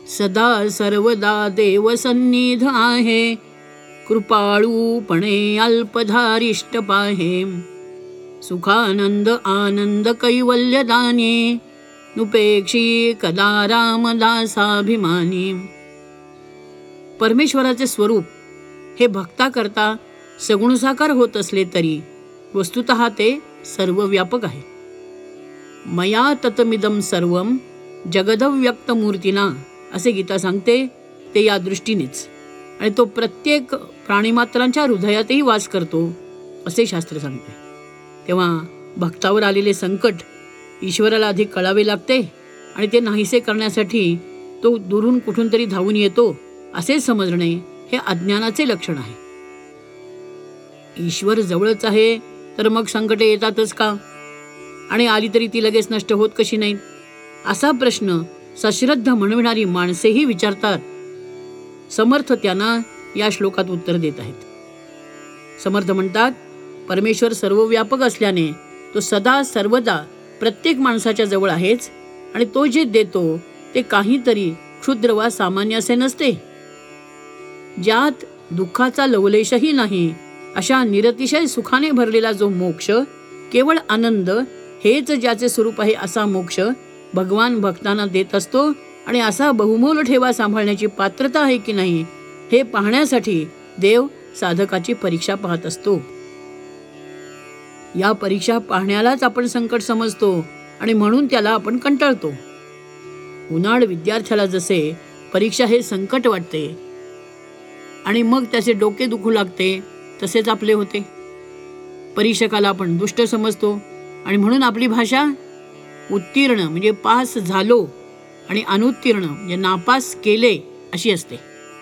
सदा सर्वदा देव सन्निध आहे, कृपाळूपणे अल्पधारिष्ट पाहे. सुखानंद आनंद कैवल्यदानी, नुपेक्षी कदा रामदासाभिमानी. परमेश्वराचे स्वरूप हे भक्ताकरता सगुण साकार होत असले तरी वस्तुतः ते सर्व व्यापक आहे. मया ततमिदं सर्वं जगदव्यक्तमूर्तीना असे गीता सांगते ते या दृष्टीनेच. आणि तो प्रत्येक प्राणीमात्रांच्या हृदयातही वास करतो असे शास्त्र सांगते. तेव्हा भक्तावर आलेले संकट ईश्वराला आधी कळावे लागते आणि ते नाहीसे करण्यासाठी तो दुरून कुठून तरी धावून येतो असे समजणे हे अज्ञानाचे लक्षण आहे. ईश्वर जवळच आहे तर मग संकटे येतातच का, आणि आली तरी ती लगेच नष्ट होत कशी नाहीत, असा प्रश्न सश्रद्ध म्हणविणारी माणसेही विचारतात. समर्थ त्यांना या श्लोकात उत्तर देत आहेत. समर्थ म्हणतात, परमेश्वर सर्व व्यापक असल्याने तो सदा सर्वदा प्रत्येक माणसाच्या जवळ आहेच, आणि तो जे देतो ते काहीतरी क्षुद्र वा सामान्य असे नसते. ज्यात दुःखाचा लवलेशही नाही अशा निरतिशय सुखाने भरलेला जो मोक्ष, केवळ आनंद हेच ज्याचे स्वरूप आहे असा मोक्ष भगवान भक्तांना देत असतो. आणि असा बहुमोल ठेवा सांभाळण्याची पात्रता आहे की नाही हे पाहण्यासाठी देव साधकाची परीक्षा पाहत असतो. या परीक्षा पाहण्यालाच आपण संकट समजतो आणि म्हणून त्याला आपण कंटाळतो. उन्हाळ विद्यार्थ्याला जसे परीक्षा हे संकट वाटते आणि मग त्याचे डोके दुखू लागते, तसेच आपले होते. परीक्षकाला आपण दुष्ट समजतो आणि म्हणून आपली भाषा उत्तीर्ण म्हणजे पास झालो आणि अनुत्तीर्ण म्हणजे नापास केले अशी असते.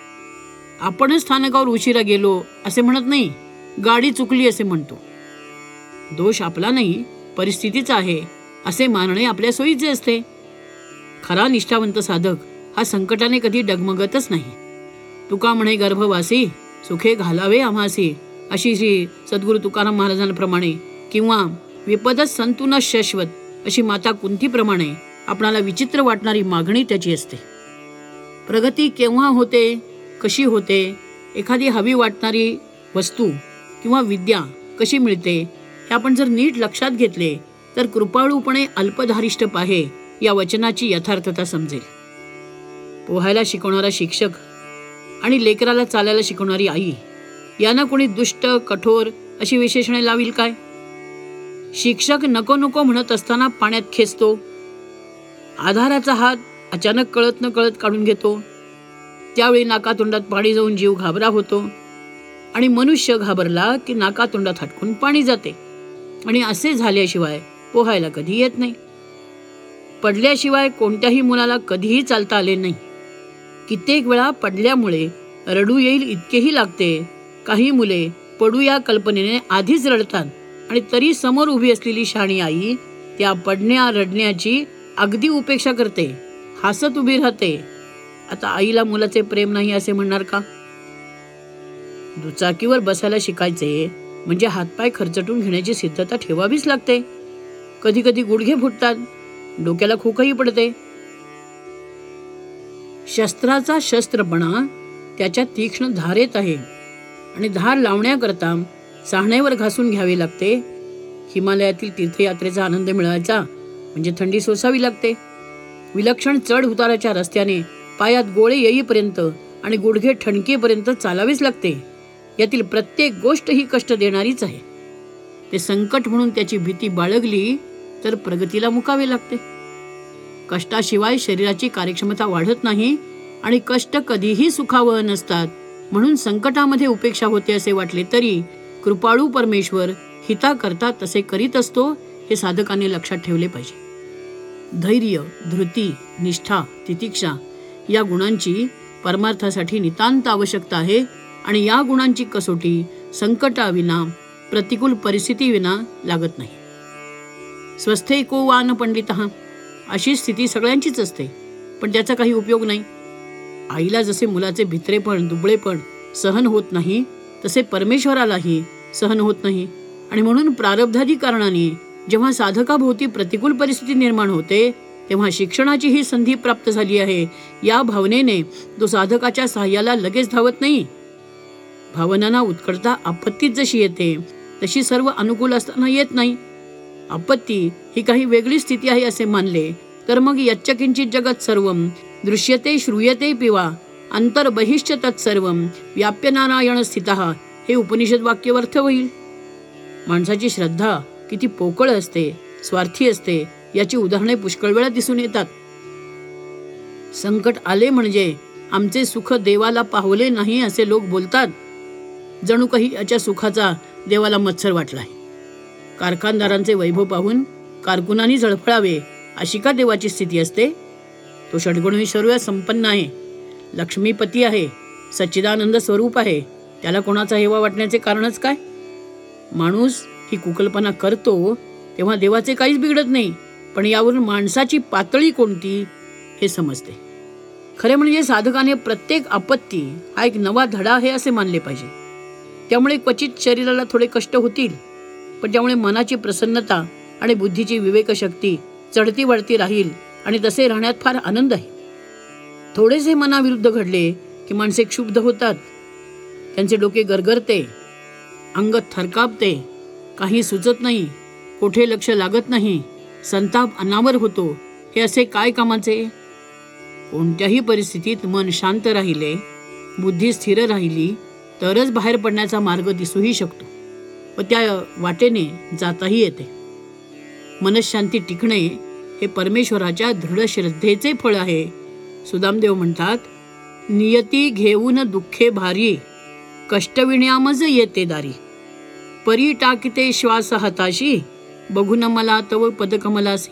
आपणच स्थानकावर उशिरा गेलो असे म्हणत नाही, गाडी चुकली असे म्हणतो. दोष आपला नाही, परिस्थितीचा आहे असे मानणे आपल्या सोयीचे असते. खरा निष्ठावंत साधक हा संकटाने कधी डगमगतच नाही. तुका म्हणे गर्भवासी, सुखे घालावे आम्हासी, अशी श्री सद्गुरू तुकाराम महाराजांप्रमाणे किंवा विपदच संतु न शाश्वत अशी माता कुंतीप्रमाणे आपणाला विचित्र वाटणारी मागणी त्याची असते. प्रगती केव्हा होते, कशी होते, एखादी हवी वाटणारी वस्तू किंवा विद्या कशी मिळते हे आपण जर नीट लक्षात घेतले तर कृपाळूपणे अल्पधारिष्ट पाहे या वचनाची यथार्थता समजेल. पोहायला शिकवणारा शिक्षक आणि लेकराला चालायला शिकवणारी आई यांना कोणी दुष्ट कठोर अशी विशेषणे लावील काय? शिक्षक नको नको म्हणत असताना पाण्यात खेचतो, आधाराचा हात अचानक कळत न कळत काढून घेतो, त्यावेळी नाकातोंडात पाणी जाऊन जीव घाबरा होतो, आणि मनुष्य घाबरला की नाकातोंडात हटकून पाणी जाते, आणि असे झाल्याशिवाय पोहायला कधी येत नाही. पडल्याशिवाय कोणत्याही मुलाला कधीही चालता आले नाही. कित्येक वेळा पडल्यामुळे रडू येईल इतकेही लागते. काही मुले पडू या कल्पनेने आधीच रडतात आणि तरी समोर उभी असलेली शहाणी आई त्या पडण्या रडण्याची अगदी उपेक्षा करते, हसत उभी राहते. आता आईला मुलाचे प्रेम नाही असे म्हणणार का? दुचाकीवर बसायला शिकायचे म्हणजे हातपाय खरचटून घेण्याची सिद्धता ठेवावीच लागते. कधी कधी गुडघे फुटतात, डोक्याला खोकही पडते. शस्त्राचा शस्त्रपणा त्याच्या तीक्ष्ण धारेत आहे आणि धार लावण्याकरता साहण्यावर घासून घ्यावे लागते. हिमालयातील तीर्थयात्रेचा आनंद मिळवायचा म्हणजे थंडी सोसावी लागते. विलक्षण चढ उताराच्या रस्त्याने पायात गोळे येईपर्यंत आणि गुडघे ठणकेपर्यंत चालावेच लागते. यातील प्रत्येक गोष्ट ही कष्ट देणारीच आहे. ते संकट म्हणून त्याची भीती बाळगली तर प्रगतीला मुकावे लागते. कष्टाशिवाय शरीराची कार्यक्षमता वाढत नाही आणि कष्ट कधीही सुखावह नसतात. म्हणून संकटामध्ये उपेक्षा होते असे वाटले तरी कृपाळू परमेश्वर हिताकरता तसे करीत असतो हे साधकाने लक्षात ठेवले पाहिजे. धैर्य, धृती, निष्ठा, तितिक्षा या गुणांची परमार्थासाठी नितांत आवश्यकता आहे आणि या गुणांची कसोटी संकटाविना, प्रतिकूल परिस्थितीविना लागत नाही. स्वस्थैको वा न पंडितः अशी स्थिती सगळ्यांचीच असते, पण त्याचा काही उपयोग नाही. आईला जसे मुलाचे भित्रेपण, दुबळेपण सहन होत नाही तसे परमेश्वरालाही सहन होत नाही. आणि म्हणून प्रारब्धादी कारणाने जेव्हा साधकाभोवती प्रतिकूल परिस्थिती निर्माण होते तेव्हा शिक्षणाची ही संधी प्राप्त झाली आहे या भावनेने तो साधकाच्या सहाय्याला लगेच धावत नाही. भावनांना उत्कटता आपत्तीत जशी येते तशी सर्व अनुकूल असताना येत नाही. आपत्ती ही काही वेगळी स्थिती आहे असे मानले तर मग यच्चकिंचित जगत सर्वं दृश्यते श्रूयते पिवा अंतर्बहिश्च तत्सर्वं व्याप्य नारायण स्थितः हे उपनिषद वाक्य व्यर्थ होईल. माणसाची श्रद्धा किती पोकळ असते, स्वार्थी असते याची उदाहरणे पुष्कळ वेळा दिसून येतात. संकट आले म्हणजे आमचे सुख देवाला पावले नाही असे लोक बोलतात. जणू काही याच्या सुखाचा देवाला मत्सर वाटलाय. कारखानदारांचे वैभव पाहून कारकुनांनी झळफळावे अशी का देवाची स्थिती असते? तो षड्गुणी सर्व संपन्न आहे, लक्ष्मीपती आहे, सच्चिदानंद स्वरूप आहे. त्याला कोणाचा हेवा वाटण्याचे कारणच काय? माणूस ही कुकल्पना करतो तेव्हा देवाचे काहीच बिघडत नाही, पण यावरून माणसाची पातळी कोणती हे समजते. खरे म्हणजे साधकाने प्रत्येक आपत्ती हा एक नवा धडा आहे असे मानले पाहिजे. त्यामुळे क्वचित शरीराला थोडे कष्ट होतील, पण त्यामुळे मनाची प्रसन्नता आणि बुद्धीची विवेकशक्ती चढती वाढती राहील आणि तसे राहण्यात फार आनंद आहे. थोडेसे मनाविरुद्ध घडले की माणसे क्षुब्ध होतात, त्यांचे डोके गरगरते, अंग थरकापते, काही सुचत नाही, कोठे लक्ष लागत नाही, संताप अनावर होतो. हे असे काय कामाचे? कोणत्याही परिस्थितीत मन शांत राहिले, बुद्धी स्थिर राहिली तरच बाहेर पडण्याचा मार्ग दिसूही शकतो व त्या वाटेने जाताही येते. मनशांती टिकणे हे परमेश्वराच्या दृढ श्रद्धेचे फळ आहे. सुदामदेव म्हणतात, नियती घेऊन दुःखे भारी कष्टविण्यामज येते दारी परी टाकिते श्वास हाताशी बघून मला तव पदकमलासी.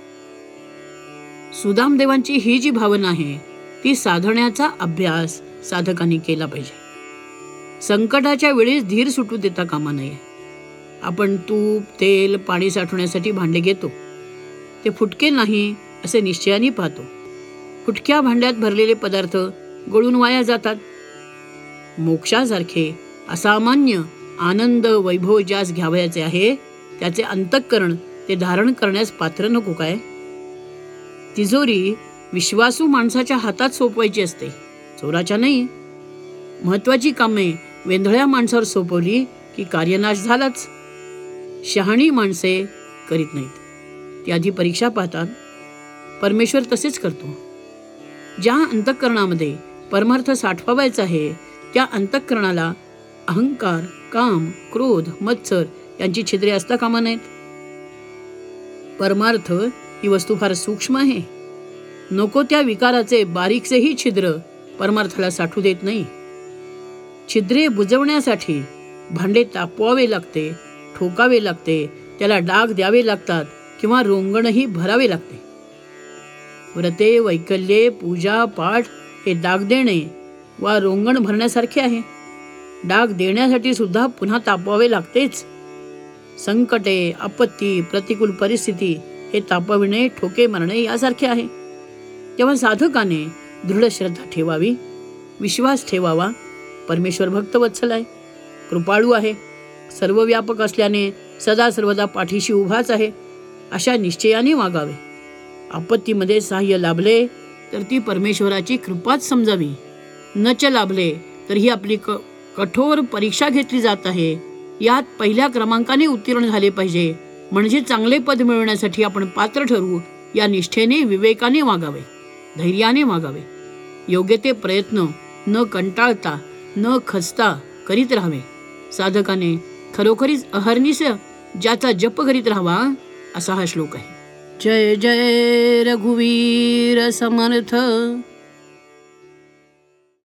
सुदामदेवांची ही जी भावना आहे ती साधण्याचा अभ्यास साधकांनी केला पाहिजे. संकटाच्या वेळेस धीर सुटू देता कामा नये. आपण तूप, तेल, पाणी साठवण्यासाठी भांडे घेतो, ते फुटके नाही असे निश्चयाने पाहतो. फुटक्या भांड्यात भरलेले पदार्थ गळून वाया जातात. मोक्षासारखे असामान्य आनंद वैभव ज्यास घ्यावयाचे आहे त्याचे अंतःकरण ते धारण करण्यास पात्र नको काय? तिजोरी विश्वासू माणसाच्या हातात सोपवायची असते, चोराच्या नाही. महत्वाची कामे वेंधळ्या माणसावर सोपवली की कार्यनाश झालाच. शहाणी माणसे करीत नाहीत, ती आधी परीक्षा पाहतात. परमेश्वर तसेच करतो. ज्या अंतःकरणामध्ये परमार्थ साठवायचा आहे त्या अंतःकरणाला अहंकार, काम, क्रोध, मत्सर यांची छिद्रे असता कामा नाहीत. परमार्थ ही वस्तू फार सूक्ष्म आहे. नको त्या विकाराचे बारीकसेही छिद्र परमार्थाला साठू देत नाही. छिद्रे बुजवण्यासाठी भांडे तापवावे लागते, ठोकावे लागते, त्याला डाग द्यावे लागतात किंवा रोंगणही भरावे लागते. व्रते, वैकल्ये, पूजा, पाठ हे डाग देणे वा रोंगण भरण्यासारखे आहे. डाग देण्यासाठी सुद्धा पुन्हा तापवावे लागतेच. संकटे, आपत्ती, प्रतिकूल परिस्थिती हे तापविणे, ठोके मारणे यासारखे आहे. तेव्हा साधकाने दृढ श्रद्धा ठेवावी, विश्वास ठेवावा. परमेश्वर भक्तवत्सल आहे, कृपाळू आहे, सर्वव्यापक असल्याने सदा सर्वदा पाठीशी उभाच आहे अशा निश्चयाने वागावे. आपत्तीमध्ये सहाय्य लाभले तर ती परमेश्वराची कृपाच समजावी. नच लाभले तर ही आपली कठोर परीक्षा घेतली जात आहे. यात पहिल्या क्रमांकाने उत्तीर्ण झाले पाहिजे, म्हणजे चांगले पद मिळवण्यासाठी आपण पात्र ठरवू. या निष्ठेने विवेकाने वागावे, धैर्याने वागावे. योग्य ते प्रयत्न न कंटाळता न खचता करीत राहावे. साधकाने खरोखरीच अहर्निश ज्याचा जप करीत राहावा असा हा श्लोक आहे. जय जय रघुवीर समर्थ.